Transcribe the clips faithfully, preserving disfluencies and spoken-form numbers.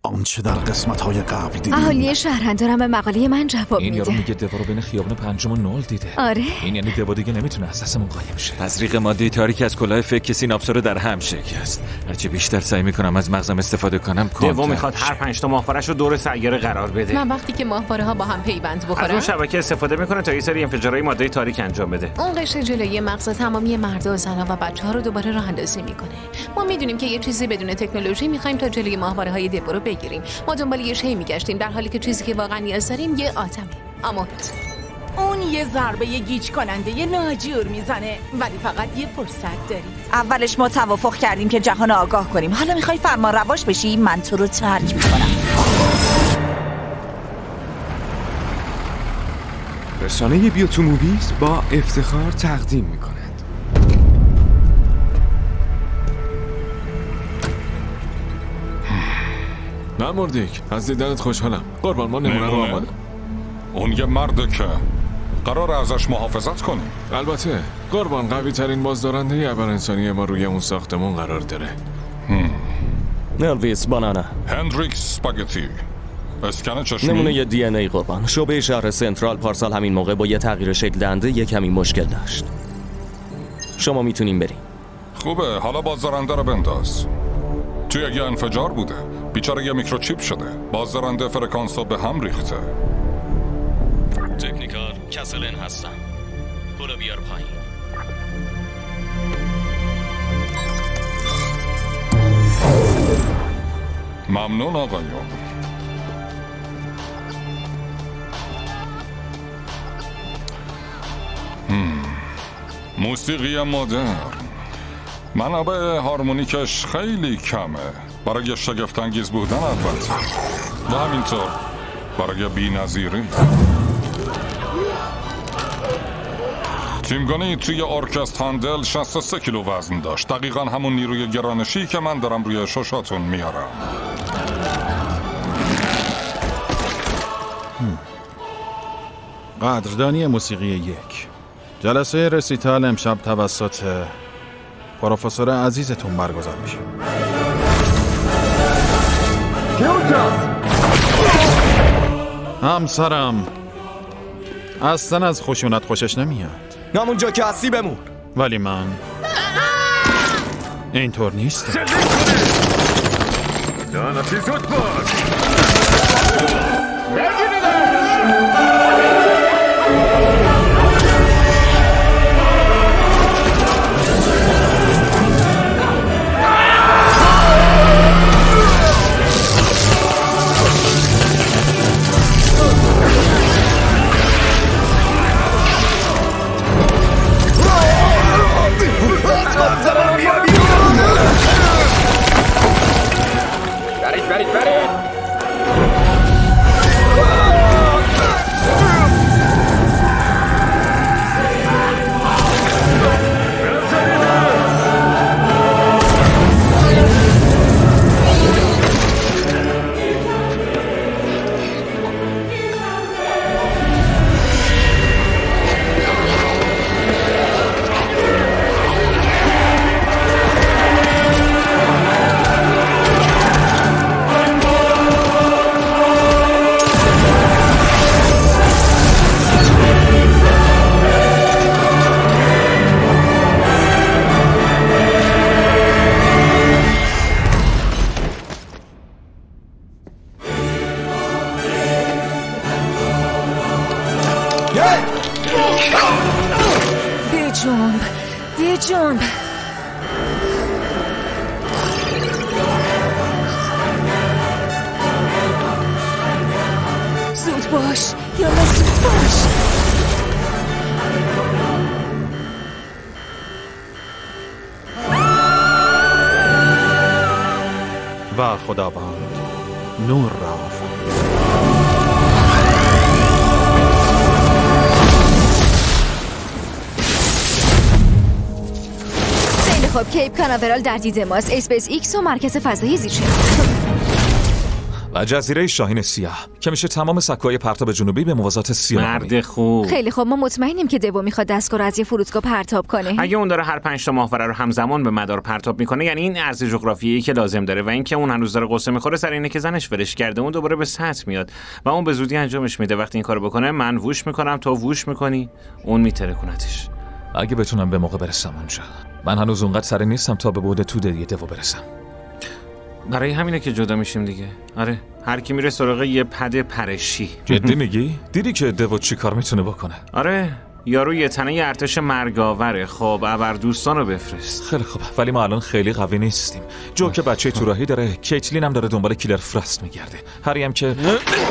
آنچه در قسمت‌های قبل دیدیم. اهالی شهرن دارم به مقاله من جواب این میده. یارو میگه دوا رو بین خیابون پنجم و نول دیده. آره. این یعنی دوا دیگه نمیتونه از دستمون قایم شه. تزریق ماده تاریک از کلاه فکر سیناپسا رو در هم شکست. هرچی بیشتر سعی میکنم از مغزم استفاده کنم دوا میخواد هر پنج تا ماهواره‌اش رو دور سیاره قرار بده. من وقتی که ماهواره ها با هم پیوند بخورن از اون شبکه استفاده میکنه تا یه سری انفجارهای ماده تاریک انجام بده. اون قشر جلوی مغز تمامی مرد و زن‌ها و بچه‌ها رو دوباره راه اندازی میکنه. ما میدونیم که یه چیزی بدون تکنولوژی میخوایم تا جلوی ماهواره‌های دوا رو بگیریم. ما دنبال یه شی میگشتیم در حالی که چیزی که واقعا نیاز داریم یه آتمه. اما اون یه ضربه یه گیج کننده یه ناجور میزنه ولی فقط یه فرصت داری. اولش ما توافق کردیم که جهان آگاه کنیم. حالا میخوای فرمان رواش بشی؟ من تو رو ترک میکنم. رسانه بیوتو موویز با افتخار تقدیم میکند نه مردیک، از دیدنت خوشحالم. قربان ما نمونه رو آماده. اون یه مرده که قرار ازش محافظت کنیم. البته قربان قوی ترین بازدارنده ابر انسانی ما روی اون ساختمون قرار داره. الویس بانانا، هندریکس اسپاگتی، اسکن چشمی، نمونه یه دی ان ای قربان. شعبه شهر سنترال پارسال همین موقع با یه تغییر شکل دهنده یه کمی مشکل داشت. شما میتونین برین. خوبه، حالا بازدارنده رو بنداز. توی یه انفجار بوده. بیچاره یه میکروچیپ شده. بازدارنده فرکانس رو به هم ریخته. تکنیکال کسلن هستم. برو بیار پایین. ممنون آقایون. موسیقی مدرن. منابع هارمونیکش خیلی کمه برای شگفت‌انگیز بودن البته و همینطور برای بی‌نظیری. تیمگانی توی ارکستر هندل شصت و سه کیلو وزن داشت. دقیقاً همون نیروی گرانشی که من دارم روی ششاتون میارم. قدردانی موسیقی یک. جلسه رسیتال امشب توسط پروفسور عزیزتون برگزار میشه. همسرم اصلا از خشونت خوشش نمیاد. همونجا که هستی بمون. ولی من اینطور نیست. لعنتی زود باش. برید برید برید. بجنب بجنب. زود باش یالا زود باش. و خداوند نور را آفرید. خیلی خوب، کیپ کاناورال در دید ماست. اسپیس ایکس و مرکز فضایی زیرشناسی. و جزیره شاهین سیاه که میشه تمام سکوهای پرتاب جنوبی به موازات سیاه. مرد خوب. خیلی خوب، ما مطمئنیم که دیو میخواد دستگاه رو از یه فرودگاه پرتاب کنه. اگه اون داره هر پنج تا ماهواره رو همزمان به مدار پرتاب میکنه، یعنی این عرض جغرافیایی که لازم داره، و اینکه اون هنوز داره قصه میخوره سر اینه که زنش ولش کرده، اون دوباره به سطح میاد و اون به زودی انجامش میده. وقتی این کارو بکنه من ووش میکنم، تو ووش میکنی، اون میترکونتش. اگه بتونم به موقع برسم اونجا. من هنوز اونقدر سری نیستم تا به بعد توده دیگه دیو برسم. برای همینه که جدا میشیم دیگه. آره، هر کی میره سراغ یه پد پرشی. جدی میگی؟ دیدی که دیو چی کار میتونه بکنه؟ آره، یارو یه تنه یه ارتش مرگاوره. خب ابر دوستان رو بفرست. خیلی خوب، ولی ما الان خیلی قوی نیستیم. جو که بچه تو راهی داره، کیتلین هم داره دنبال کیلر فراست میگرده. هری هم که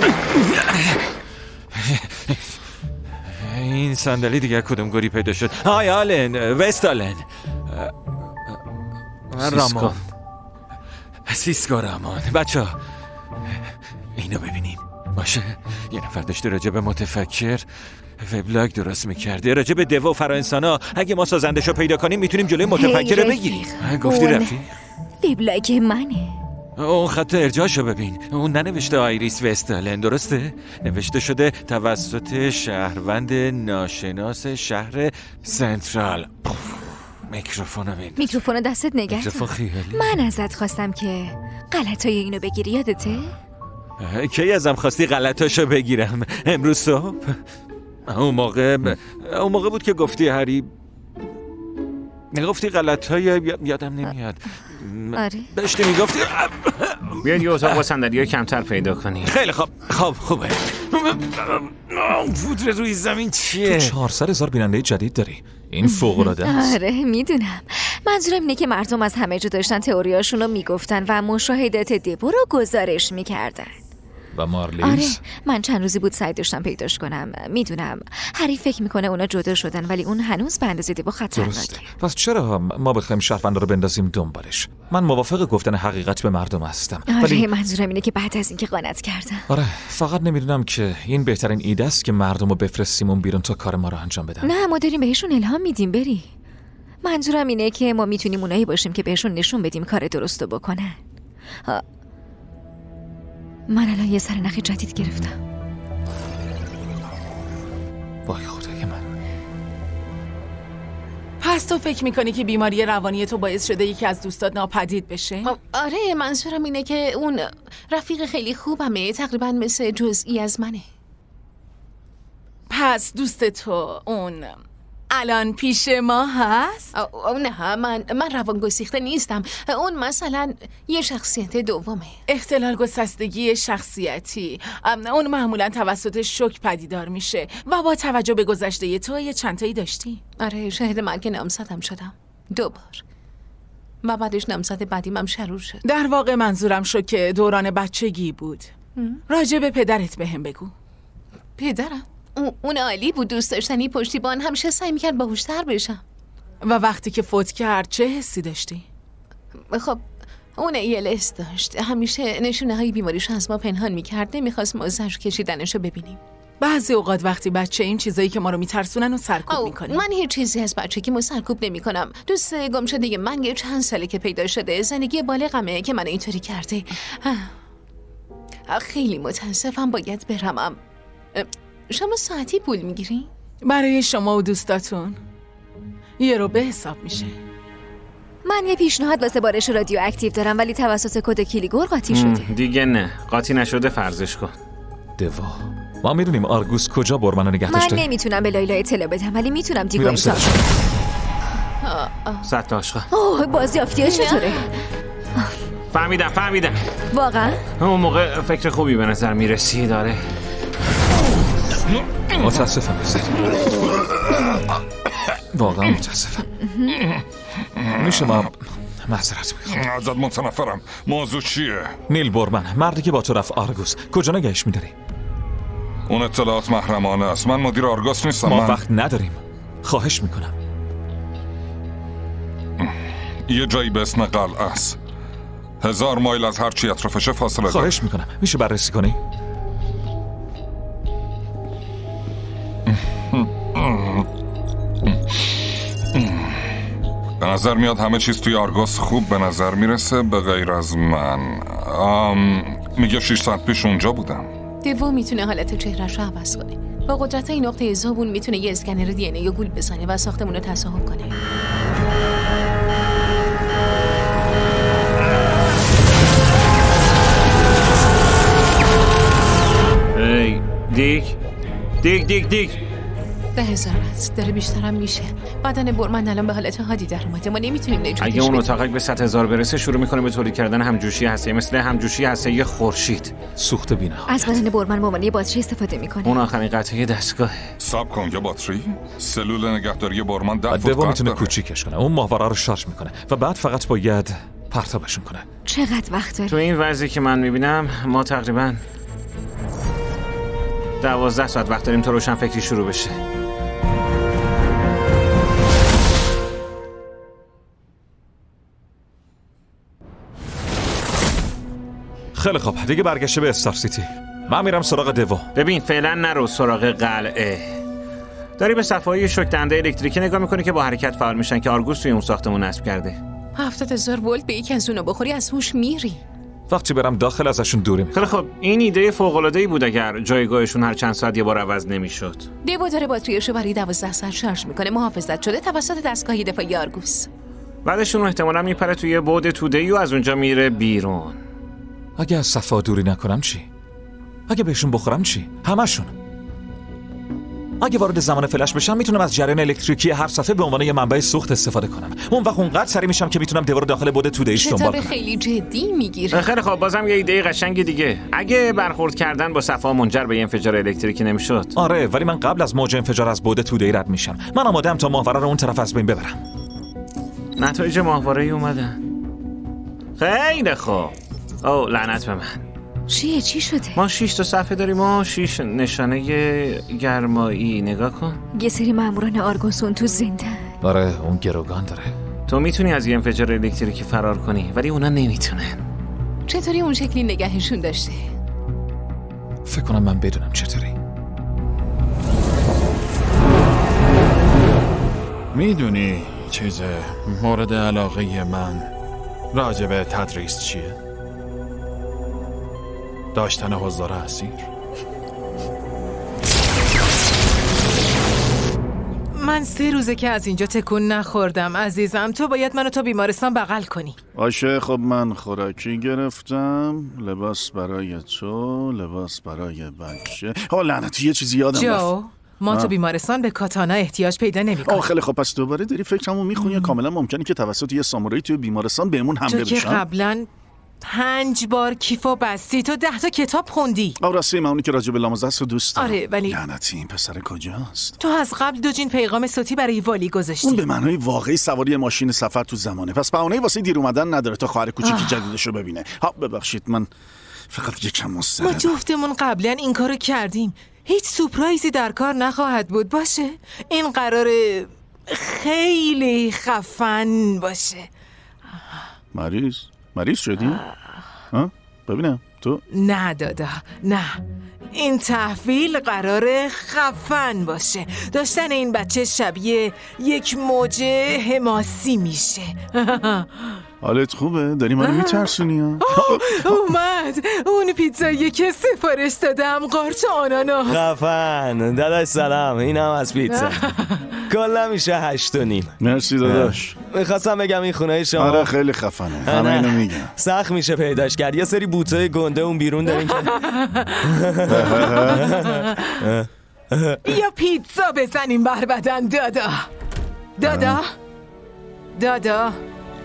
این صندلی دیگه کدوم گوری پیدا شد؟ های آلن، وست آلن، رامان، سیسکو رامان. بچه ها اینو ببینین. باشه، یه نفر داشته راجع به متفکر وبلاگ درست میکرده راجع به دیو و فرانسانا. اگه ما سازندشو پیدا کنیم میتونیم جلوی متفکر رو بگیریم. گفتی رفیق؟ وبلاگ منه. اون خط ارجاعشو ببین. اون ننوشته آیریس وستالن، درسته؟ نوشته شده توسط شهروند ناشناس شهر سنترال. میکروفون رو ببین. میکروفون دستت نگه میکروفون خیالی. من ازت خواستم که غلطای اینو بگیری، یادته؟ کی ازم خواستی غلطاشو بگیرم؟ امروز صبح؟ اون موقع اون موقع بود که گفتی هری نگفتی غلطای یادم نمیاد. آره داشتی میگفتی بیاید یه اتاق با صندلی‌های کمتر پیدا کنی. خیلی خوب. خب خوبه. پودر روی زمین چیه؟ تو چهارصد هزار بیننده جدید داری. این فوق‌العاده است. آره میدونم. منظورم اینه که مردم از همه جا داشتن تئوریاشون رو میگفتن و مشاهدات دیو رو گزارش میکردن. و مارلیز؟ آره، من چند روزی بود سعی داشتم پیداش کنم. میدونم هری فکر میکنه اونا جدا شدن، ولی اون هنوز به اندازه دیو خطرناکه. پس چرا ما بخوایم شهروندا رو بندازیم دنبالش؟ من موافق گفتن حقیقت به مردم هستم. آره ولی منظورم اینه که بعد از اینکه قانت کردم. آره، فقط نمیدونم که این بهترین ایده است که مردم رو بفرستیم اون بیرون تا کار ما رو انجام بدن. نه، ما داریم بهشون الهام میدیم. بری. منظورم اینه که ما میتونیم اونایی باشیم که بهشون نشون بدیم کار درستو بکنن. ها. من الان یه سرنخ جدید گرفتم. وای خدای من. پس تو فکر میکنی که بیماری روانی تو باعث شده یکی از دوستات ناپدید بشه؟ آره، منظورم اینه که اون رفیق خیلی خوبمه، تقریبا مثل جزئی از منه. پس دوست تو اون الان پیش ما هست؟ او او نه، من من روان گسیخته نیستم. اون مثلا یه شخصیت دومه. اختلال گسستگی شخصیتی. اون معمولا توسط شوک پدیدار میشه و با توجه به گذشته تو یه چند تایی داشتی؟ آره، شاهد مرگ نامزدم شدم دو بار و بعدش نامزد بعدیم هم شرور شد. در واقع منظورم شوک دوران بچگی بود. راجع به پدرت بهم بگو. پدرم؟ اون عالی بود، دوست داشتنی، پشتیبان، همیشه سعی میکرد باهوشتر بشم. و وقتی که فوت کرد چه حسی داشتی؟ خب اون ای ال اس داشت، همیشه نشونه های بیماریش از ما پنهان میکرد، نمیخواست ما زجر کشیدنشو ببینیم. بعضی اوقات وقتی بچه ایم چیزایی که ما رو میترسونن و سرکوب میکنیم. من هیچ چیزی از بچگی ما سرکوب نمیکنم. دوست گم شده من یه چند ساله که پیدا شده، زندگی بالغمه که من اینطوری کرده. خیلی متاسفم، باید برم. شما ساعتی پول میگیری؟ برای شما و دوستاتون یه رو به حساب میشه. من یه پیشنهاد واسه بارش رادیو اکتیو دارم، ولی توسط کد کلیگور قاطی شده. دیگه نه، قاطی نشده فرضش کن. دوا ما میدونیم آرگوس کجا برمنو نگه داشته. من نمیتونم به لیلا اطلاع بدم، ولی میتونم دیگو امضا کنم. صد تا عشقا. اوه، بازیافتی چطوره؟ فهمیدم فهمیدم واقعا؟ اون موقع فکر خوبی به نظر میرسی داره. متاسفم بزر، واقعا متاسفم. میشه ما معذرت میخوام. ازت متنفرم. موضوع چیه؟ نیل بورمن، مردی که با تو رفت آرگوس، کجا نگهش میداری؟ اون اطلاعات محرمانه است. من مدیر آرگوس نیستم. ما من... وقت نداریم، خواهش میکنم. یه جایی به اسم قلعه است، هزار مایل از هر چی اطرافشه فاصله داره. خواهش میکنم، میشه بررسی کنی؟ به نظر میاد همه چیز توی آرگوس خوب به نظر میرسه به غیر از من. آم... میگه شش ساعت پیش اونجا بودم. دیو میتونه حالت چهرهش رو عوض کنه. با قدرت این نقطه زابون میتونه یه اسکنر دی ان ای یا گول بزنه و ساختمون رو تصاحب کنه. ای دیک دیک دیک دیک ده هزار است. داره بیشترم میشه. بدن برمن الان به حالت هادی در اومده. ما نمیتونیم نجاتش اگه اون بدیم. اتاقک به صد هزار برسه شروع میکنه به تولید کردن همجوشی هسته، مثل همجوشی هسته خورشید. سوخت بی‌نهایت. از بدن برمن به عنوان یه باتری استفاده میکنه. اون آخرین قطعه دستگاه. صبر کن، یه باتری؟ سلول نگهداری برمن ده فوت دو قد میتونه داره. کوچیکش کنه. اون ماهواره رو شارژ میکنه و بعد فقط باید پرتابشون کنه. چقدر وقت داره؟ تو این وضعی که من میبینم ما تقریبا دوازده ساعت وقت داریم تا روشن فکری شروع بشه. خیلی خوب، دیگه برگشته به استار سیتی. من میرم سراغ دیو. ببین فعلا نرو سراغ قلعه. داری به صفحه‌های شوک‌دهنده الکتریکی نگاه میکنی که با حرکت فعال میشن که آرگوس توی اون ساختمون نصب کرده. هفتاد هزار ولت به یکی از اونو بخوری از هوش میری. وقتی برم داخل ازشون دوری میکنم. خیلی خب این ایده فوق‌العاده‌ای بود اگر جایگاهشون هر چند ساعت یه بار عوض نمیشد. دیو داره باتریاشو برای دوازده ساعت شارژ میکنه. محافظت شده توسط دستگاه دفاعی آرگوس. بعدشون احتمالاً میپره توی بعد توده‌ای و از اونجا میره بیرون. اگه از صفحه دوری نکنم چی؟ اگه بهشون بخورم چی؟ همشون. اگه وارد زمان فلش بشم میتونم از جریان الکتریکی هر صفحه به عنوان یه منبع سوخت استفاده کنم. اون وقت اونقدر سریع میشم که میتونم دیوار داخل بعد توده‌ایش دنبال شتاب کنم. خیلی جدی میگیره. خیلی خب بازم یه ایده قشنگ دیگه. اگه برخورد کردن با صفحه منجر به انفجار الکتریکی نمیشد. آره، ولی من قبل از موج انفجار از بعد توده‌ای رد میشم. من آماده‌ام تا ماهواره رو اون طرف از بین ببرم. نتایج ماهواره‌ای اومدن. خیلی خوب. او لعنت به من. چیه چی شده؟ ما شش تا صفحه داریم و شش نشانه گرمایی. نگاه کن. یه سری ماموران آرگوسون تو زنده. آره اون گروگان داره. تو میتونی از یه انفجار الکتریکی فرار کنی ولی اونا نمیتونن. چطوری اون شکلی نگهشون داشته؟ فکر کنم من بدونم چطوری. میدونی چیز مورد علاقه من راجع به تدریس چیه؟ داشتن حضار اسیر. من سه روزه که از اینجا تکون نخوردم عزیزم. تو باید منو تا بیمارستان بغل کنی. باشه خب من خوراکی گرفتم، لباس برای تو، لباس برای بچه. ها لعنتی یه چیزی یادم رفت. جو ما تو بیمارستان به کاتانا احتیاج پیدا نمی‌کنیم. آه خیلی خب پس دوباره داری فکرمو میخونی. کاملا ممکنه که توسط یه سامورایی توی بیمارستان بهمون حمله تو که بشن. قبلا پنج بار کیفو بستی. تو ده تا کتاب خوندی. آه راستی من اونی که راجع به لامازست رو دوست دارم. آره ولی لعنتی این پسر کجاست؟ تو از قبل دو جین پیغام صوتی برای والی گذاشتی. اون به معنای واقعی سواری ماشین سفر تو زمانه. پس بهانه‌ای واسه دیر اومدن نداره تا خواهر کوچیکی جدیدش رو ببینه. ها ببخشید من فقط یکم مضطربم. ما جفتمون قبلا این کارو کردیم. هیچ سورپرایزی در کار نخواهد بود. باشه این قراره خیلی خفن باشه. مریض مریض شدی؟ ها ببینم تو. نه دادا نه، این تحویل قراره خفن باشه. داشتن این بچه شبیه یک موج حماسی میشه. حالت خوبه؟ داری منو میترسونی ها؟ اومد اون پیتزاییه که سفارش دادم، قارچ آناناس. خفن داداش سلام، این هم از پیتزا. کلا میشه هشت و نیم. مرسی داداش. میخواستم بگم این خونه شما آره خیلی خفنه، همه اینو میگم. سخت میشه پیداش کرد. یه سری بوته گنده اون بیرون دارین که یا پیتزا بزنیم بر بدن. دادا دادا دادا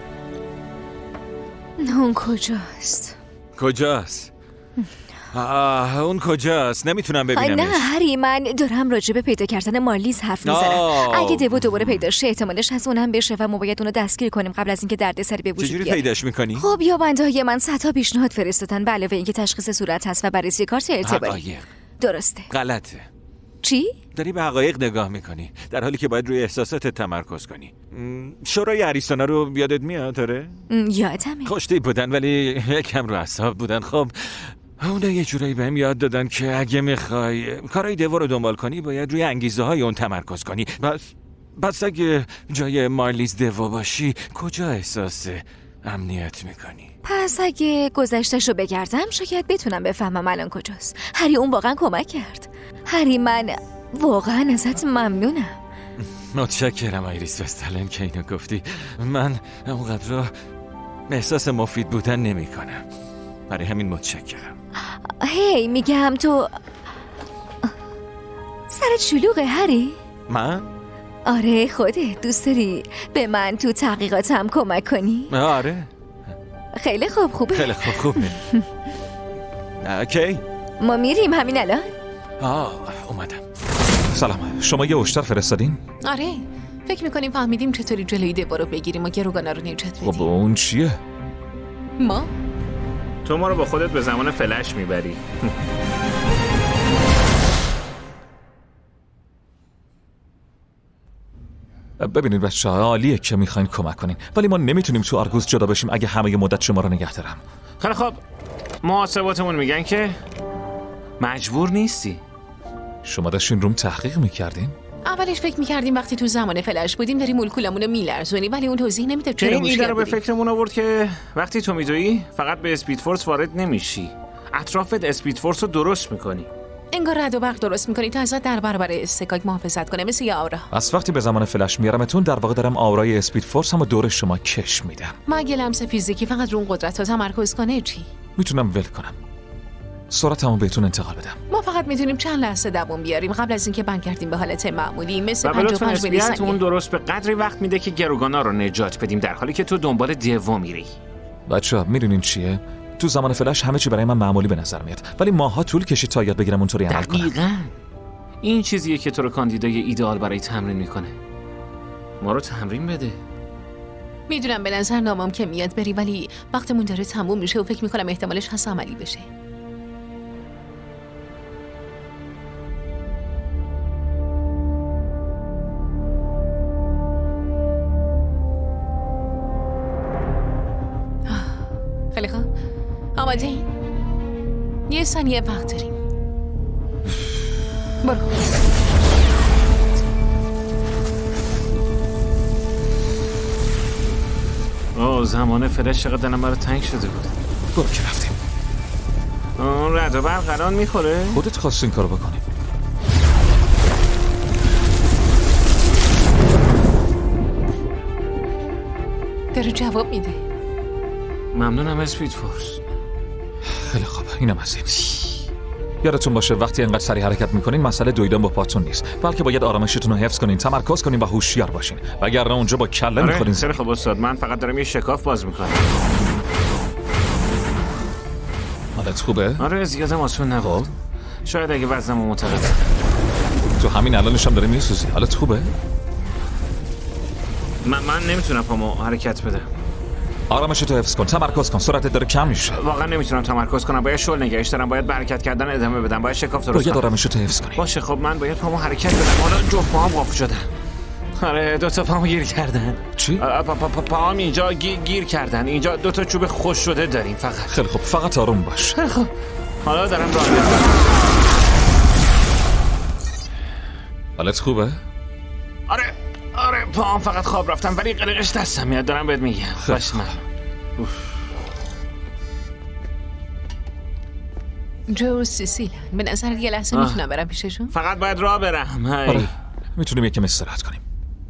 اون کجاست؟ کجاست؟ آه اون کجاست؟ نمیتونم ببینمش. نه هری من دارم راجع به پیدا کردن مارلیز حرف میزنم. اگه دیو دوباره پیدا شه احتمالش از اونم بشه و ما باید اونو دستگیر کنیم قبل از اینکه دردسری به وجود بیاره. چجوری پیداش میکنی؟ خب یابنده‌های من صدها پیشنهاد فرستادن به علاوه اینکه تشخیص صورت هست و بررسی کارت اعتباری. حقایق. درسته. غلطه. چی؟ داری به حقایق نگاه میکنی در حالی که باید روی احساساتت تمرکز کنی. شورای اریستانا رو یادت میاد؟ آره یادمه. خوشتیپ بودن ولی یکم رو اعصاب بودن. خب اونا یه جورایی بهم یاد دادن که اگه میخوای کارهای دیو رو دنبال کنی باید روی انگیزه های اون تمرکز کنی. بس بس اگه جای مارلیز دیو باشی کجا احساس امنیت میکنی. پس اگه گذشتشو بگردم شاید بتونم بفهمم الان کجاست. هری اون واقعا کمک کرد. هری من واقعا ازت ممنونم. متشکرم آیریس وستالن که اینو گفتی. من اونقدر احساس مفید بودن نمی کنم. برای همین متشکرم. هی میگم تو سرت شلوغه هری؟ من؟ آره خودت دوست داری به من تو تحقیقاتم کمک کنی؟ آره خیلی خوب خوبه. خیلی خوب خوبه. کی؟ ما میریم همین الان؟ آه اومدم. سلام، شما یه هشدار فرستادین؟ آره فکر میکنیم فهمیدیم چطوری جلوی دبا رو بگیریم و گروگانا رو نجات بدیم. خب اون چیه؟ ما؟ تو ما رو با خودت به زمان فلش میبری. ببینید بچه ها عالیه که میخواین کمک کنین، ولی ما نمیتونیم تو آرگوس جدا بشیم اگه همه مدت شما رو نگه دارم. خیلی خب محاسباتمون میگن که مجبور نیستی. شما داشتین روم تحقیق میکردین؟ اولش فکر میکردیم وقتی تو زمان فلش بودیم داریم مولکولمون رو میلرزونیم، ولی اون توضیح نمیده چرا این ایده مشکل رو به بودیم. فکرمون آورد که وقتی تو میدویی فقط به اسپید فورس وارد نمیشی، اطرافت اسپید فورس رو درست میکنی. انگار رد و برق درست میکنی تا ازت در برابر استکاک محافظت کنه، مثل یه آورا. از وقتی به زمان فلش میارمتون در واقع دارم آورای اسپید فورس هم دور شما کش میدم. ما اگه لمس فیزیکی فقط رو اون قدرت ها تمرکز کنه چی؟ میتونم ول کنم، سرعتمو بهتون انتقال بدم. ما فقط میتونیم چند لحظه دوام بیاریم قبل از اینکه بند کردیم به حالت معمولی، مثل و پنجاه و به پنج میلی ثانیه. اون درست به قدری وقت میده که گروگانا رو نجات بدیم در حالی که تو دنبال دیو میری. بچه‌ها میدونین چیه؟ تو زمان فلش همه چی برای من معمولی به نظر میاد، ولی ماها طول کشید تا یاد بگیرم اونطوری عمل کنم. دقیقاً این چیزیه که تو رو کاندیدای ایدئال برای تمرین میکنه. ما رو تمرین بده. میدونم به نظر ناممکن میاد بری، ولی وقتمون داره تموم میشه و فکر میکنم احتمالش هست عملی بشه. خیلی خوب آماده این؟ یه ثانیه وقت داریم. برو. آه زمان فلش چقدر دلم برای تنگ شده بود. برو که رفتیم. آه رد و برق الان میخوره؟ خودت خواستین کارو بکنیم. داره جواب میده. ممنونم اسپید فورس. خیلی خوب اینم از این. یادتون باشه وقتی اینقدر سریع حرکت میکنین مسئله دویدن با پاتون نیست، بلکه باید آرامشتون رو حفظ کنین، تمرکز کنین و هوشیار باشین، وگرنه اونجا با کله آره میخورین. خیلی خوب استاد، من فقط دارم یه شکاف باز میکنم. حالت خوبه؟ آره زیادم آسون نبود. شاید اگه وزنم معتدل. تو همین الانش هم داری میسوزی. حالت خوبه؟ من من نمیتونم پامو حرکت بدم. آرامشتو حفظ کن، تمرکز کن، سرعتت داره کم میشه. واقعا نمیتونم تمرکز کنم، باید شل نگهش دارم، باید به حرکت کردن ادامه بدم، باید شکاف درست کنم. باید آرامشتو حفظ کنی. باشه خب من باید پامو حرکت بدم. حالا جفت پاهم قاف شدن. آره دو تا پامو گیر کردن. چی؟ پا پا پا پاهم اینجا گیر, گیر کردن. اینجا دو تا چوب خوش شده داریم فقط. خیلی خوب فقط آروم باش. خیلی خوب. حالا دارم راه میرم. حالت خوبه؟ آره آره پاهم فقط خواب رفتم ولی قلقش دستم میاد، دارم بهت میگم. باش من. جو سیسیلن به نظر یه لحظه میتونم برم پیششون؟ فقط باید راه برم. آره میتونیم یکم استراحت کنیم.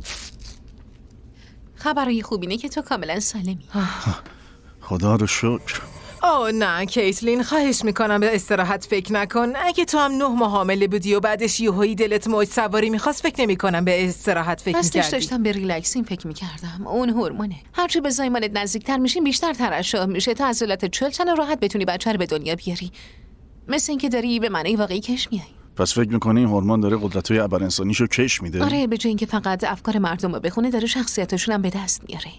خبرای خوب اینه که تو کاملا سالمی. خدا رو شکر. آه نه کیتلین، خواهش میکنم به استراحت فکر نکن. اگه تو هم نه ماه حامله بودی و بعدش یهویی دلت موج سواری میخواست فکر نمیکنم به استراحت فکر میکردی. راستش داشتم به ریلکسین فکر میکردم. اون هورمونه. هرچی به زایمانت نزدیکتر میشین بیشتر ترشح میشه تا عضلات چلچن راحت بتونی بچه رو به دنیا بیاری. مثل اینکه داری به معنی واقعی کش میای. پس فکر میکنی این هورمون داره قدرت‌های ابرانسانیشو کش میده؟ آره به جای اینکه فقط افکار مردم رو بخونه داره شخصیتشون هم به دست میاره.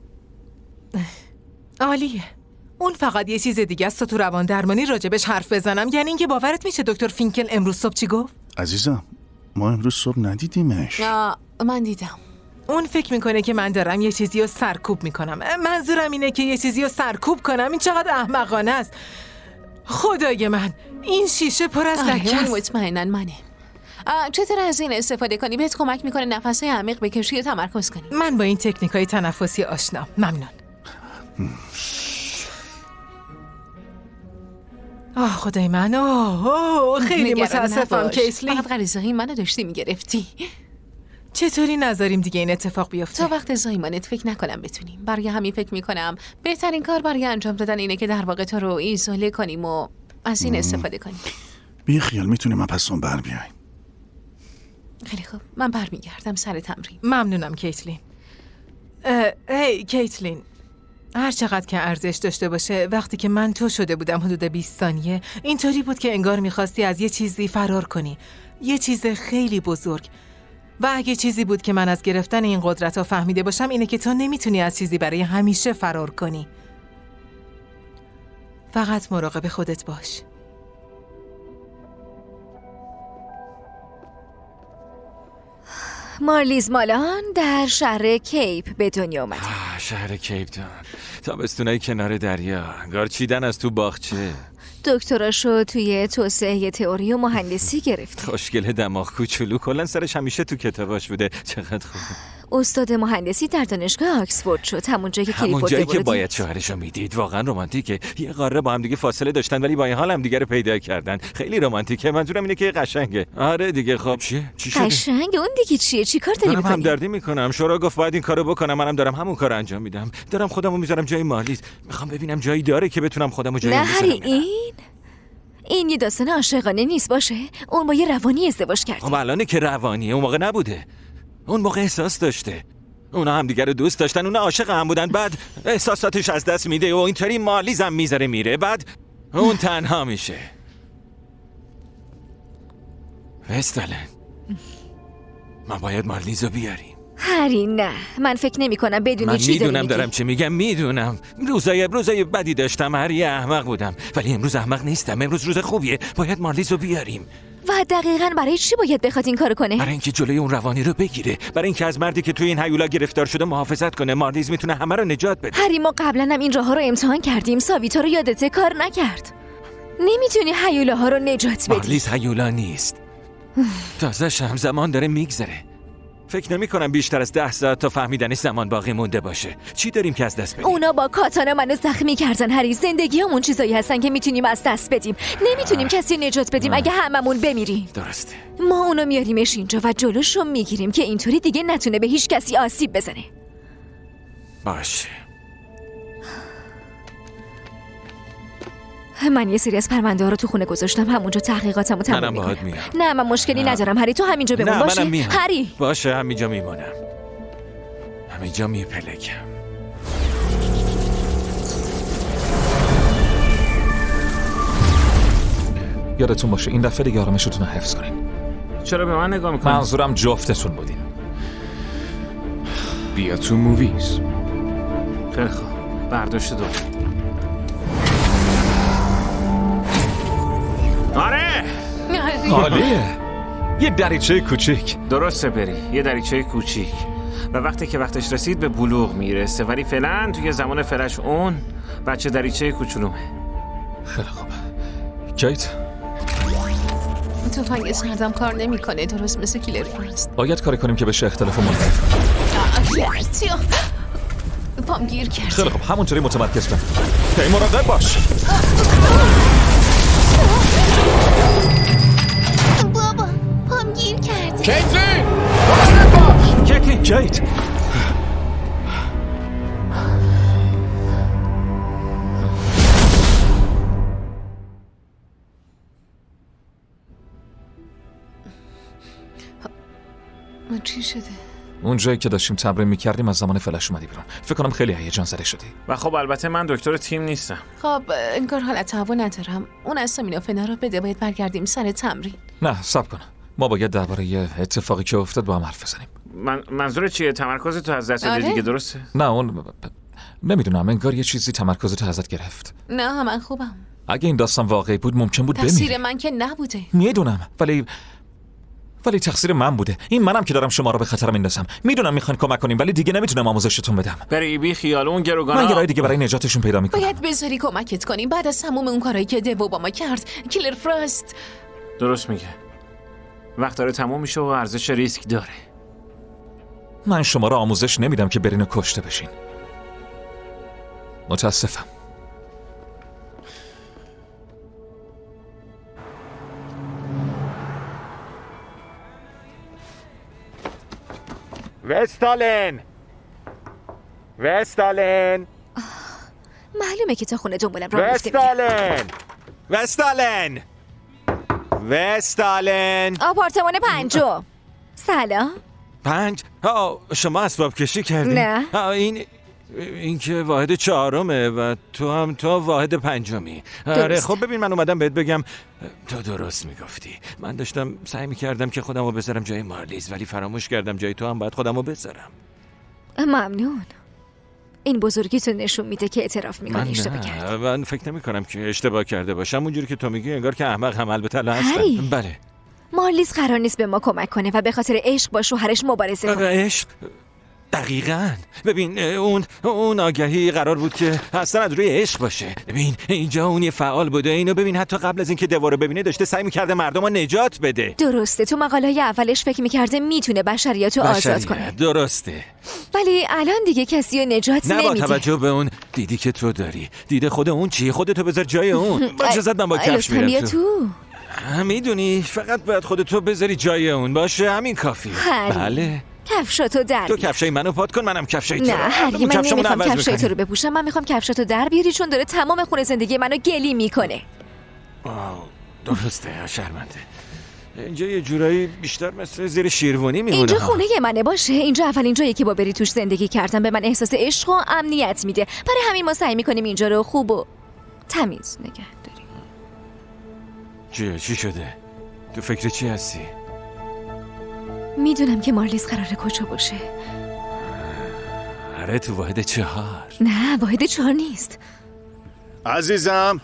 عالیه. اون فقط یه چیز دیگه است تا تو روان درمانی راجبش حرف بزنم، یعنی اینکه باورت میشه دکتر فینکل امروز صبح چی گفت؟ عزیزم ما امروز صبح ندیدیمش. آه من دیدم. اون فکر میکنه که من دارم یه چیزی رو سرکوب میکنم. منظورم اینه که یه چیزی رو سرکوب کنم. این چقدر احمقانه است. خدای من این شیشه پر از لکه است. مطمئناً منه. چطور از این استفاده کنی؟ بهت کمک میکنه نفسای عمیق بکشی و تمرکز کنی. من با این تکنیکای تنفسی آشنام. ممنون. آه خدای من، آه آه خیلی متاسفم کیسلی. فقط غریزه‌های منو داشتی میگرفتی. چطوری نذاریم دیگه این اتفاق بیفته؟ تا وقت زایمانت فکر نکنم بتونیم. برای همین فکر میکنم بهترین کار برای انجام دادن اینه که در واقع تو رو ایزوله کنیم و از این استفاده کنیم. بی خیال میتونیم ما پس اون بر بیاییم. خیلی خوب، من برمیگردم سر تمرین. ممنونم کیتلین. هی کیتلین، هر چقدر که ارزش داشته باشه، وقتی که من تو شده بودم حدود بیست ثانیه اینطوری بود که انگار میخواستی از یه چیزی فرار کنی، یه چیز خیلی بزرگ. و اگه چیزی بود که من از گرفتن این قدرت ها فهمیده باشم اینه که تو نمیتونی از چیزی برای همیشه فرار کنی. فقط مراقب خودت باش. مارلیز مالان در شهر کیپ به دنیا اومد. شهر کیپ تاون، تابستونای کنار دریا، انگار چیدن از تو باغچه. دکتراشو توی توسعه تئوری و مهندسی گرفت. خوشگله، دماغ کوچولو، کلا سرش همیشه تو کتاباش بوده. چقدر خوب. استاد مهندسی در دانشگاه آکسفورد شد، همون جایی که کیپ همون جایی که باید شوهرشو میدید. واقعا رمانتیکه. یه قاره با هم دیگه فاصله داشتن ولی با این حال هم دیگه رو پیدا کردن. خیلی رمانتیکه. منظورم اینه که قشنگه. آره دیگه. خب چیه؟ چی شده؟ قشنگ؟ اون دیگه چیه؟ چیکار داری می‌کنی؟ دارم همدردی میکنم. شورا گفت باید این کارو بکنم، منم دارم همون کارو انجام میدم. دارم خودمو میذارم جای مارلیز. میخوام ببینم جایی داره که بتونم خودمو جای اون بذارم. نه این این یه داستان عاشقانه نیست باشه. اون با یه روانی ازدواج کرد. خب الان که روانیه، اون موقع نبوده. اون موقع احساس داشته. اونا هم دیگه رو دوست داشتن، اونا عاشق هم بودن. بعد احساساتش از دست میده و اینطوری مارلیز هم میذاره میره. بعد اون تنها میشه. وستالن، ما باید مارلیزو بیاریم. هری نه، من فکر نمی کنم بدونی چی داری. من میدونم دارم چی میگم. میدونم روزای روزای بدی داشتم. هری احمق بودم، ولی امروز احمق نیستم. امروز روز خوبیه. باید مارلیزو بیاریم. و دقیقاً برای چی باید بخواد این کارو کنه؟ برای اینکه جلوی اون روانی رو بگیره، برای اینکه از مردی که توی این هیولا گرفتار شده محافظت کنه. مارلیز میتونه همه رو نجات بده. هری ما قبلا هم این راهها رو امتحان کردیم. ساویتا رو یادته؟ کار نکرد. نمیتونی هیولاها رو نجات بدی. مارلیز هیولا نیست. تازه همزمان داره میگذره. فکر نمی کنم بیشتر از ده ساعت تا فهمیدنش زمان باقی مونده باشه. چی داریم که از دست بدیم؟ اونا با کاتانا منو زخمی کردن هری. زندگی همون چیزایی هستن که میتونیم از دست بدیم. نمیتونیم کسی نجات بدیم اگه هممون بمیریم. درسته. ما اونو میاریمش اینجا و جلوشو میگیریم که اینطوری دیگه نتونه به هیچ کسی آسیب بزنه. باشه. من یه سری از پرونده ها رو تو خونه گذاشتم، همونجا تحقیقاتمو تموم میکنم. نه من مشکلی نه. ندارم هری، تو همینجا بمون. باشه هری؟ باشه همینجا میمونم. همینجا میپلکم. یادتون باشه این دفعه دیگه آرامشتون رو حفظ کنین. چرا به من نگاه میکنی؟ منظورم جفتتون بودین. بیا تو موویز. خیلی خوب، برداشت دو. آره عالیه. یه دریچه کوچیک. درسته بری، یه دریچه کوچیک. و وقتی که وقتش رسید به بلوغ میرسه، ولی فعلا توی زمان فلش اون بچه دریچه کوچولومه. خیلی خوبه. کیت، تفنگ سردم کار نمیکنه، درست مثل کیلر فروست. باید کاری کنیم که بشه اختلاف منطقه. پام گیر کرد. خیلی خوب، همونطوری متمرکز کن. هی مراقب باش. بابا پام گیر کرد. کیتلین مراقب باش. کیتلین کیت من چی شده؟ اون جایی که داشتیم تمرین میکردیم از زمان فلش اومدی بیرون. فکر کنم خیلی هیجان زده شدی. و خب البته من دکتر تیم نیستم. خب انگار حالت هوا ندارم. اون استامینوفن رو بده، باید برگردیم سر تمرین. نه صبر کن، ما باید درباره یه اتفاقی که افتاد با هم حرف بزنیم. من منظور چیه؟ تمرکز تو از دست دادی دیگه، درسته؟ نه اون نمیدونم، انگار یه چیزی تمرکز تو ازت گرفت. نه من خوبم. اگه این داستان واقعی بود ممکن بود بمیری. تقصیر من که نبوده. میدونم، ولی ولی تقصیر من بوده. این منم که دارم شما رو به خطر میندازم. میدونم میخوان کمک کنیم ولی دیگه نمیتونم آموزشتون بدم. بری بی خیال اون گروگانا. من یه راه دیگه برای نجاتشون پیدا میکنم. باید بذاری کمکت کنیم بعد از تموم اون کارهایی که دیو با ما کرد. کیلر فراست درست میگه. وقت داره تموم میشه و ارزش ریسک داره. من شما رو آموزش نمیدم که برین و کشته بشین. متاسفم. وستالن وستالن معلومه که تا خونه دنبالم راه میفته. وستالن وستالن وستالن آپارتمان پنجم. سلام. پنج؟ ها شما اسباب کشی کردین؟ نه. ها این این که واحد چهارمه و تو هم تو واحد پنجمی. آره خب ببین من اومدم بهت بگم تو درست میگفتی. من داشتم سعی میکردم که خودمو بذارم جای مارلیز ولی فراموش کردم جای تو هم باید خودمو بذارم. ممنون. این بزرگی تو نشون میده که اعتراف میکنی اشتباه کردی. من فکر نمی کنم که اشتباه کرده باشم. اونجوری که تو میگی انگار که احمق هم البته هستم. بله. مارلیز قرار نیست به ما کمک کنه و به خاطر عشق با شوهرش مبارزه کنه. عشق؟ دقیقاً. ببین اون اون آگهی قرار بود که اصلا از روی عشق باشه. ببین اینجا اون یه فعال بوده. اینو ببین حتی قبل از اینکه دوباره ببینه داشته سعی می‌کرده مردم رو نجات بده. درسته. تو مقاله‌های اولش فکر می‌کرده میتونه بشریت رو آزاد کنه. درسته. ولی الان دیگه کسی رو نجات نمیده. نه با توجه به اون دیدی که تو داری. دیده خود اون چی؟ خودتو بذار جای اون. با اجازهت من با کفش میرم تو. میدونی فقط باید خودتو بذاری جای اون باشه. همین کافیه. بله. کفشاتو در تو کفشای منو پات کن منم کفشای تو. نه هری من نمیخوام کفشای تو رو بپوشم. من میخوام کفشاتو در بیاری چون داره تمام خونه زندگی منو گلی میکنه. آه درسته. شرمنده. اینجا یه جورایی بیشتر مثل زیر شیروانی میمونه. اینجا خونه منه باشه. اینجا اولین جایی که با بری توش زندگی کردم به من احساس عشق و امنیت میده. برای همین ما سعی میکنیم اینجا رو خوب و تمیز نگه داریم. چی چی شده؟ تو فکر چی هستی؟ میدونم که مارلیز قراره کجا باشه. آره تو واحد چهار. نه واحد چهار نیست. عزیزم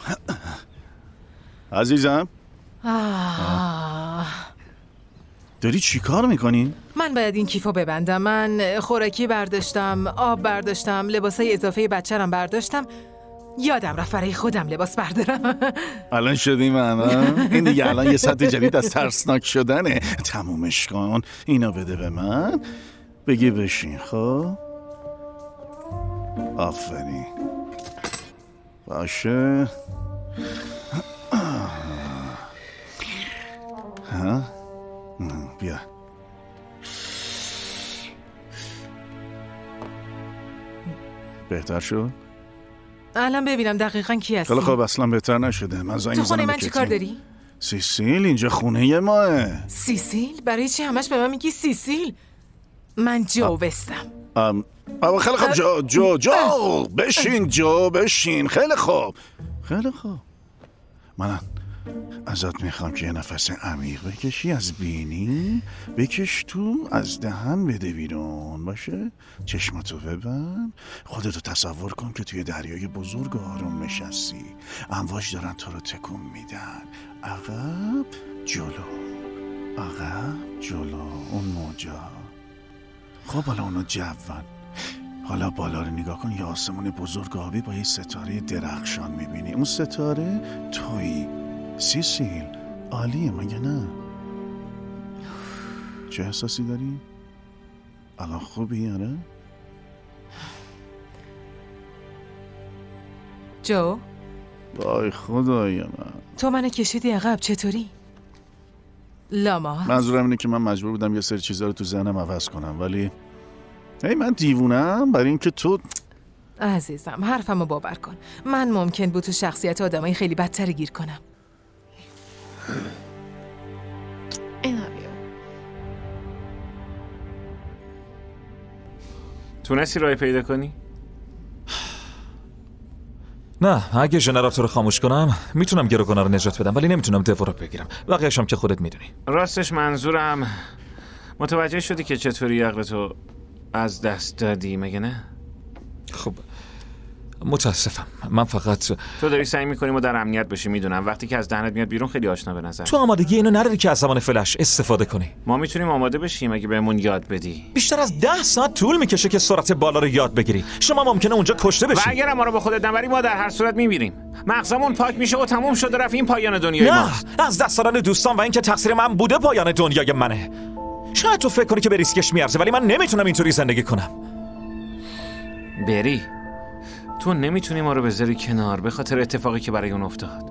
عزیزم آه. داری چی کار میکنی؟ من باید این کیفو ببندم. من خوراکی برداشتم، آب برداشتم، لباسای اضافه بچه‌رم برداشتم. یادم رفت برای خودم لباس بردارم. الان شدی من این دیگه الان یه سطح جدید از ترسناک شدنه. تمومش کن. اینا بده به من بگی بشین. خب آفرین باشه. ها بیا بهتر شد؟ الان ببینم دقیقاً کی هستی. خیلی خوب اصلا بهتر نشده. من زنگ تو میزنم. خونه من چی کار داری؟ سیسیل اینجا خونه ماه. سیسیل؟ برای چی همش به من میگی سیسیل؟ من جو وستم. ام خیلی خوب جو جو جو بشین جو بشین. خیلی خوب خیلی خوب. من ازت میخوام که یه نفس عمیق بکشی. از بینی بکش تو، از دهن بده بیرون. باشه چشماتو ببند. خودتو تصور کن که توی دریای بزرگ و آروم نشستی. امواج دارن تو رو تکون میدن. عقب جلو عقب جلو. اون موجا. خب حالا اونا جوون. حالا بالا رو نگاه کن. یه آسمون بزرگ آبی با یه ستاره درخشان میبینی. اون ستاره تویی. سیسیل عالیه مگه نه؟ چه احساسی داری؟ الان خوبی آره؟ جو وای خدای من تو منو کشیدی عقب. چطوری؟ لاما منظورم اینه که من مجبور بودم یه سری چیزا رو تو ذهنم عوض کنم ولی هی من دیوونم برای اینکه تو. عزیزم حرفمو باور کن. من ممکن بود تو شخصیت آدمای خیلی بدتری گیر کنم. تونستی راه پیدا کنی؟ نه اگه ژنراتور رو خاموش کنم میتونم گروگانا رو نجات بدم ولی نمیتونم دو رو بگیرم. بقیه‌اش هم که خودت میدونی. راستش منظورم متوجه شدی که چطوری عقلتو از دست دادی مگه نه؟ خب متاسفم. من فقط تو داری سعی میکنی ما در امنیت باشی. میدونم وقتی که از دهنت میاد بیرون خیلی آشنا به نظر. تو آمادگی اینو نداری که از زمان فلش استفاده کنی. ما میتونیم آماده بشیم اگه بهمون یاد بدی. بیشتر از ده ساعت طول میکشه که سرعت بالا رو یاد بگیری. شما ممکنه اونجا کشته بشی. و اگر ما رو به خودت نبری ما در هر صورت میمیریم. مغزمون پاک میشه و تموم شده رفت. این پایان دنیای نه. ماست. از دست دادن دوستان و اینکه تقصیر من بوده پایان دنیای منه. شاید تو فکر کنی که به ریسکش میارزه ولی من نمیتونم اینطوری زندگی کنم. بری تو نمیتونی ما رو بذاری کنار به خاطر اتفاقی که برای اون افتاد.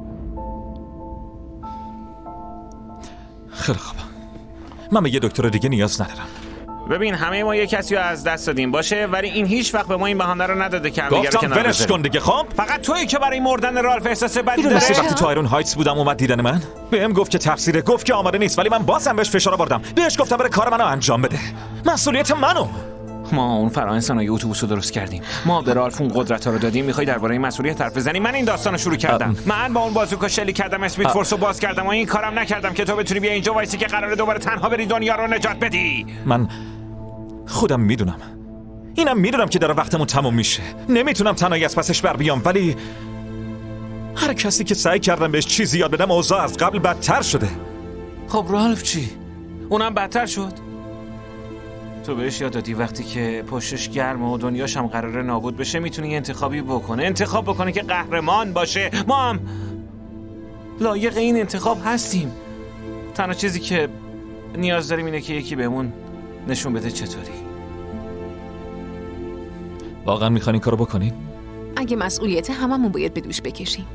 خیلی خوب، من به یه دکتر دیگه نیاز ندارم. ببین همه ما یه کسی رو از دست دادیم باشه، ولی این هیچ وقت به ما این بهانه رو نداده که همدیگه رو کنار بذاریم. کن دیگه. خب فقط تویی که برای مردن رالف احساس بدی داره. وقتی تو آیرون هایتس بودم اومد دیدن من، بهم گفت که تفسیره، گفت که آماده نیست، ولی من بازم بهش فشار آوردم. بهش گفتم بره کار منو انجام بده. مسئولیت منو. ما اون فرانسنای اتوبوس رو درست کردیم. ما به رالف اون قدرت‌ها رو دادیم. می‌خوای درباره مسئولیت حرف بزنی؟ من این داستانو شروع کردم. من با اون بازوکا شلی کردم، اسپید فورس رو باز کردم و این کارم نکردم که تو بتونی بیا اینجا وایسی که قراره دوباره تنها بری دنیا رو نجات بدی. من خودم میدونم، اینم میدونم که داره وقتمون تموم میشه. نمیتونم تنهایی از پسش بر بیام، ولی هر کسی که سعی کردم بهش چیزی یاد بدم اوضاع از قبل بدتر شده. خب رالف چی؟ اونم بدتر شد. تو بهش یاد دادی وقتی که پشتش گرمه و دنیاش هم قراره نابود بشه میتونه انتخابی بکنه، انتخاب بکنه که قهرمان باشه. ما هم لایق این انتخاب هستیم. تنها چیزی که نیاز داریم اینه که یکی بهمون نشون بده چطوری. واقعا میخواین این کارو بکنین؟ اگه مسئولیت هممون باید به دوش بکشیم.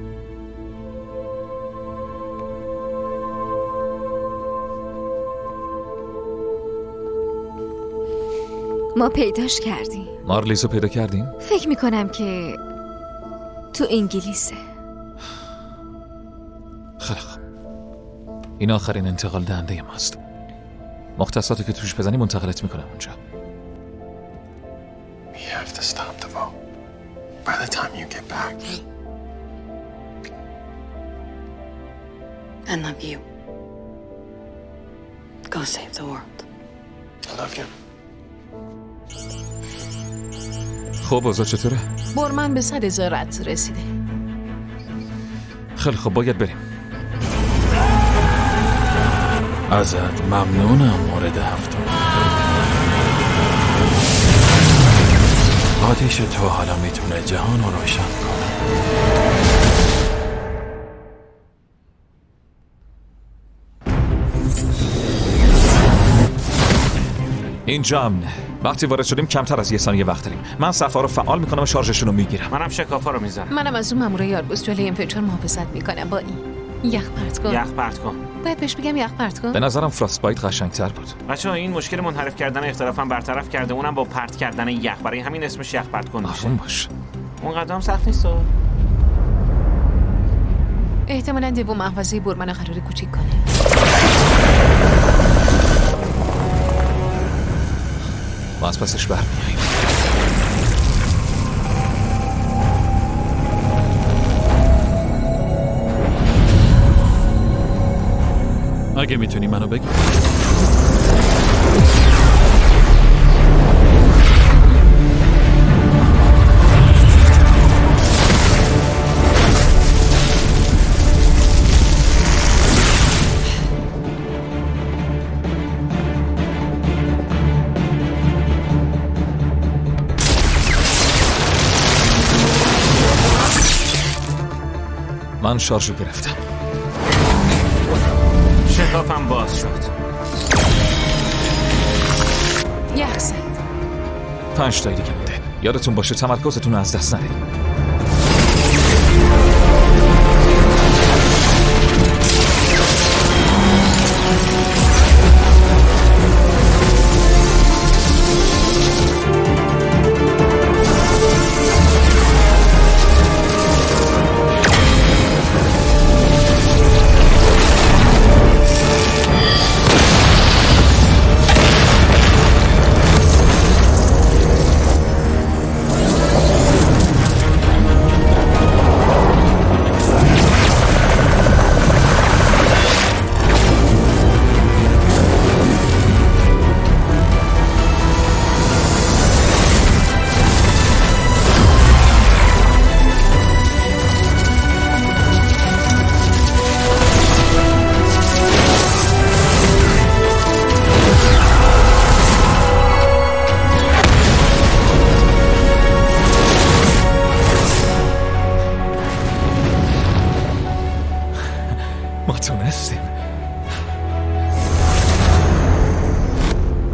ما پیداش کردیم. مارلیزو پیدا کردیم؟ فکر میکنم که تو انگلیسه. خیلی خوب، این آخرین انتقال دهنده ماست. مختصاتو که توش بزنی منتقلت میکنم اونجا. We have to stop the vote. By the time you get back. I love you. Go save the world. I love you. خب اوضاع چطوره؟ برمن به صد هزار رد رسیده. خیلی خب باید بریم. ازت ممنونم مورد هفتم. آتش تو حالا میتونه جهان رو روشن کنه. اینجا امنه. وقتی وارد شدیم کمتر از یه ثانیه وقت داریم. من صفا رو فعال میکنم و شارژشون رو میگیرم. منم شکافا رو میزنم. منم از اون مامورای یاربوس جلوی انفجار محافظت میکنم. با این یخ پرت کن. یخ پرت کن. باید بهش بگم یخ پرت کن. به نظرم فراست بایت قشنگتر بود. بچه‌ها این مشکل منحرف کردن اختلافم برطرف کرده، اونم با پرت کردن یخ. برای همین اسمش یخ پرت کن میشه. باش. اون قدم سخت نیست. احتمالاً دوم محفظه برمن قراره کوچیک کنه. ما از پسش برمیاییم. اگه میتونی منو بگی. من شارژو گرفتم. شکافم باز شد. یخ زد. پنج تایی دیگه مونده. یادتون باشه تمرکزتون رو از دست ندید.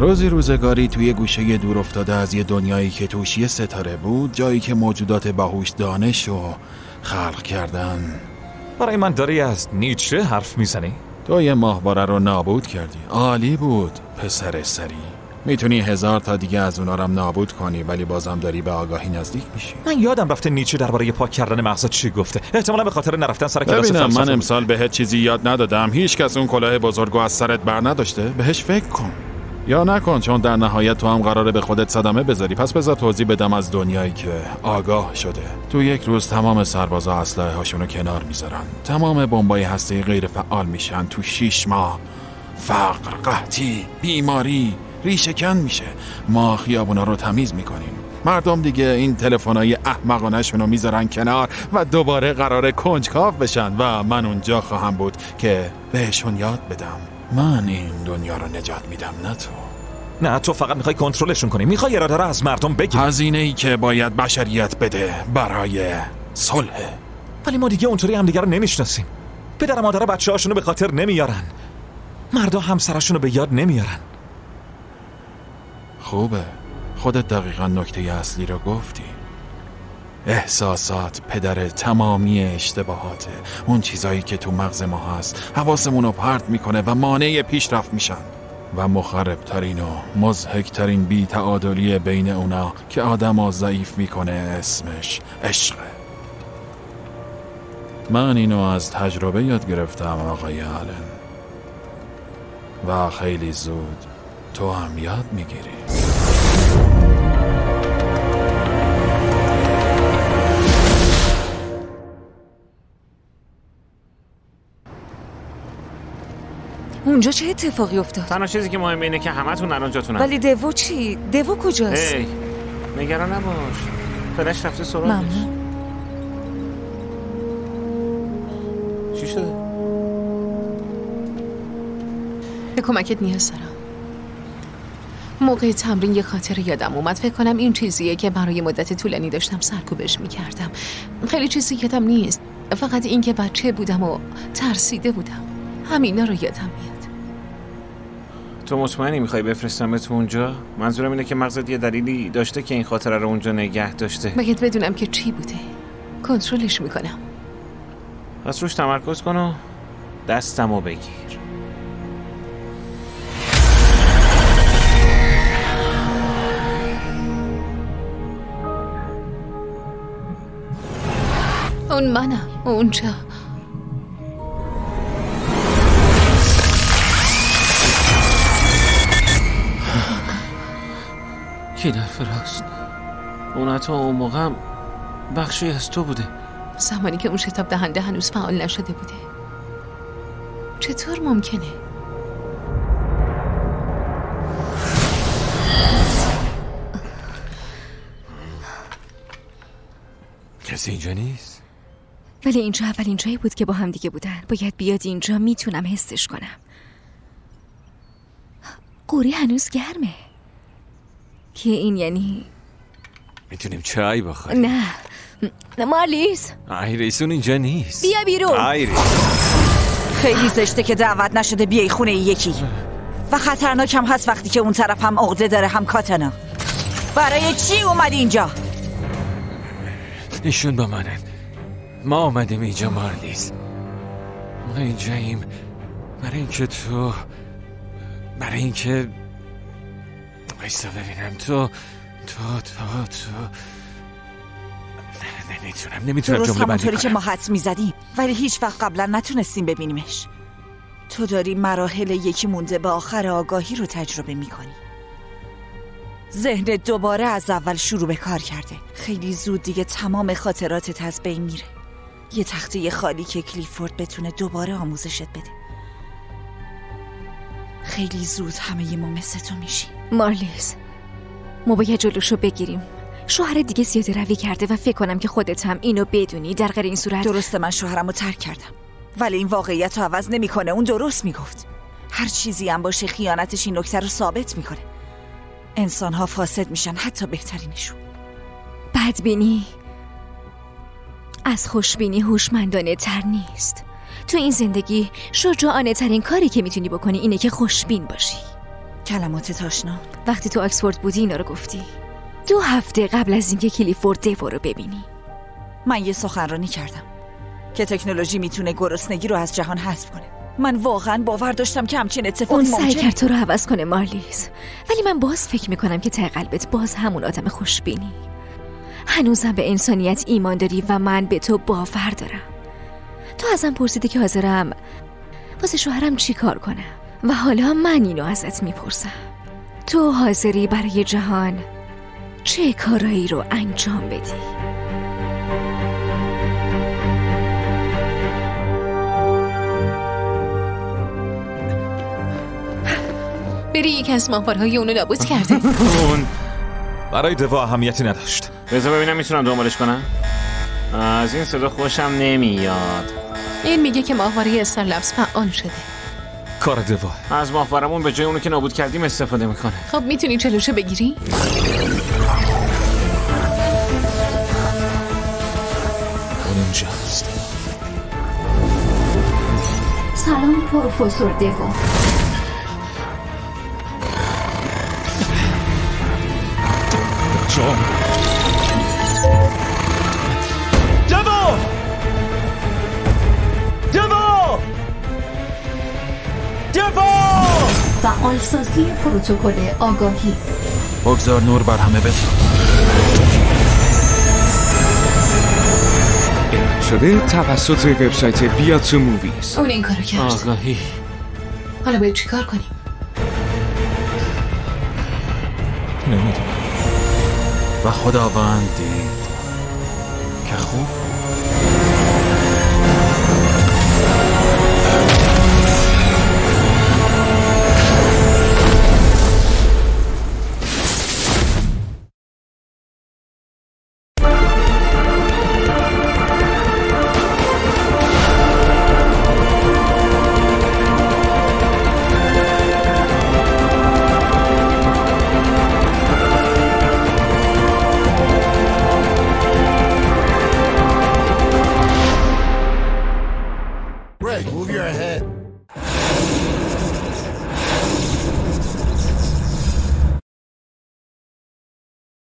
روزی روزگاری توی گوشه دور افتاده از یه دنیایی که توش یه ستاره بود، جایی که موجودات باهوش دانش رو خلق کردن. برای من داری از نیچه حرف میزنی؟ تو یه ماهواره رو نابود کردی. عالی بود پسر سری. میتونی هزار تا دیگه از اونا رو نابود کنی، ولی بازم داری به آگاهی نزدیک میشی. من یادم رفته نیچه درباره پاک کردن مغز چی گفته. احتمالاً به خاطر نرفتن سر کلاس فلسفه. ببینم من امسال بهت چیزی یاد ندادم. هیچ کس اون کلاه بزرگو از سرت بر نداشته. بهش فکر کن. یا نکن، چون در نهایت تو هم قراره به خودت صدمه بذاری. پس بذار توضیح بدم از دنیایی که آگاه شده. تو یک روز تمام سربازا اسلحه هاشونو کنار میذارن. تمام بمبای هسته‌ای غیر فعال میشن. تو شش ماه فقر، قحطی، بیماری ریشه‌کن میشه. ما خیابونا رو تمیز میکنیم. مردم دیگه این تلفن‌های احمقانه‌شون رو میذارن کنار و دوباره قراره کنجکاو بشن و من اونجا خواهم بود که بهشون یاد بدم من این دنیا رو نجات میدم، نه تو. نه تو فقط میخوای کنترلشون کنی، میخوای اراده رو از مردم بگیری. هزینه‌ای که باید بشریت بده برای صلح. ولی ما دیگه اونطوری هم دیگه رو نمیشناسیم. پدر و مادر بچه‌هاشونو به خاطر نمیارن. مردا همسرشونو به یاد نمیارن. خوبه، خودت دقیقاً نکته اصلی رو گفتی. احساسات پدر تمامی اشتباهاته. اون چیزایی که تو مغز ما هست حواسمون رو پرت میکنه و مانع پیشرفت میشن. و مخربترین و مضحکترین بی تعادلی بین اونا که آدم ها ضعیف میکنه اسمش عشقه. من اینو از تجربه یاد گرفتم آقای آلن، و خیلی زود تو هم یاد میگیری. اونجا چه اتفاقی افتاد؟ تنها چیزی که مهمه اینه که همتون الان جاتونن. ولی دوو چی؟ دوو کجاست؟ هی نگران نباش، فلش رفته سراغش. ممنون. چی شده؟ به کمکت نیاز دارم. موقع تمرین یه خاطر یادم اومد. فکر کنم این چیزیه که برای مدت طولانی داشتم سرکوبش میکردم. خیلی چیزی یادم نیست، فقط این که بچه بودم و ترسیده بودم. همینا رو یادم میاد. تو مطمئنی میخوای بفرستم تو اونجا؟ منظورم اینه که مغزت یه دلیلی داشته که این خاطره رو اونجا نگه داشته. باید بدونم که چی بوده. کنترلش میکنم. پس روش تمرکز کن و دستمو بگیر. اون منم اونجا. کی دفعه راست؟ اون حتی اون موقع هم بخشی از تو بوده. زمانی که اون شتاب دهنده هنوز فعال نشده بوده. چطور ممکنه؟ کسی اینجا نیست؟ ولی اینجا اولین جایی بود که با هم دیگه بودن. باید بیاد اینجا، میتونم حسش کنم. قوری هنوز گرمه. که این یعنی میتونیم چای بخوریم؟ نه نه مارلیز، آیریسون اینجا نیست. بیا بیرون. آیریس خیلی زشته که دعوت نشده بیای خونه یکی و خطرناک هم هست وقتی که اون طرف هم عقده داره هم کاتانا. برای چی اومدی اینجا؟ ایشون با منن. ما آمدیم اینجا مارلیز. ما اینجاییم برای اینکه تو برای اینکه بایستا ببینم تو تو تو تو نه نمیتونم نمیتونم درست جمله بندی همونطوری که کنم. ما حدس میزدیم ولی هیچ وقت قبلا نتونستیم ببینیمش. تو داری مراحل یکی مونده به آخر آگاهی رو تجربه میکنی. ذهن دوباره از اول شروع به کار کرده. خیلی زود دیگه تمام خاطراتت از بین میره. یه تخته خالی که کلیفورد بتونه دوباره آموزشت بده. خیلی زود همه ما مثل تو میشی. مارلیز، ما باید جلوشو بگیریم. شوهر دیگه زیاده روی کرده و فکر کنم که خودت هم اینو بدونی. در غیر این صورت درسته من شوهرمو ترک کردم، ولی این واقعیت رو عوض نمیکنه. اون درست میگفت. هر چیزی هم باشه خیانتش این نکته رو ثابت میکنه. انسان ها فاسد میشن، حتی بهترینشون. بدبینی از خوشبینی هوشمندانه تر نیست. تو این زندگی شجاعانه ترین کاری که میتونی بکنی اینه که خوشبین باشی. کلمات تاشنا. وقتی تو آکسفورد بودی اینا رو گفتی. دو هفته قبل از اینکه کلیفورد دیو رو ببینی. من یه سخنرانی کردم که تکنولوژی میتونه گرسنگی رو از جهان حذف کنه. من واقعا باور داشتم که همچین اتفاقی اون ممکنه. سعی کرد تو رو عوض کنه مارلیز، ولی من باز فکر میکنم که ته قلبت باز همون آدم خوشبینی. هنوزم به انسانیت ایمان داری و من به تو باور دارم. تو ازم پرسیدی که حاضرم واسه شوهرم چی کار کنم و حالا من اینو ازت میپرسم. تو حاضری برای جهان چه کارایی رو انجام بدی؟ بری یکی از ماهوارهای اونو نابود کرده. اون برای دوا اهمیتی نداشت. بذار ببینم میتونم دنبالش کنم. از این صدا خوشم نمیاد. این میگه که ماهواره استار لبز فعال شده. کار دوا. از ماهوارمون به جای اونو که نابود کردیم استفاده میکنه. خب میتونی چلوشو بگیری؟ اون اینجاست. سلام پروفسور دیوا. جان دیوا دیوا دیوا فعالسازی پروتکل آگاهی. بگذار نور بر همه بتاب. شده توسط وبسایت بیا تو موویز. اون این کارو کرد. آگاهی. حالا باید چی کار کنیم؟ نمیدونم. و خداوند دید که خوب Greg, move your head.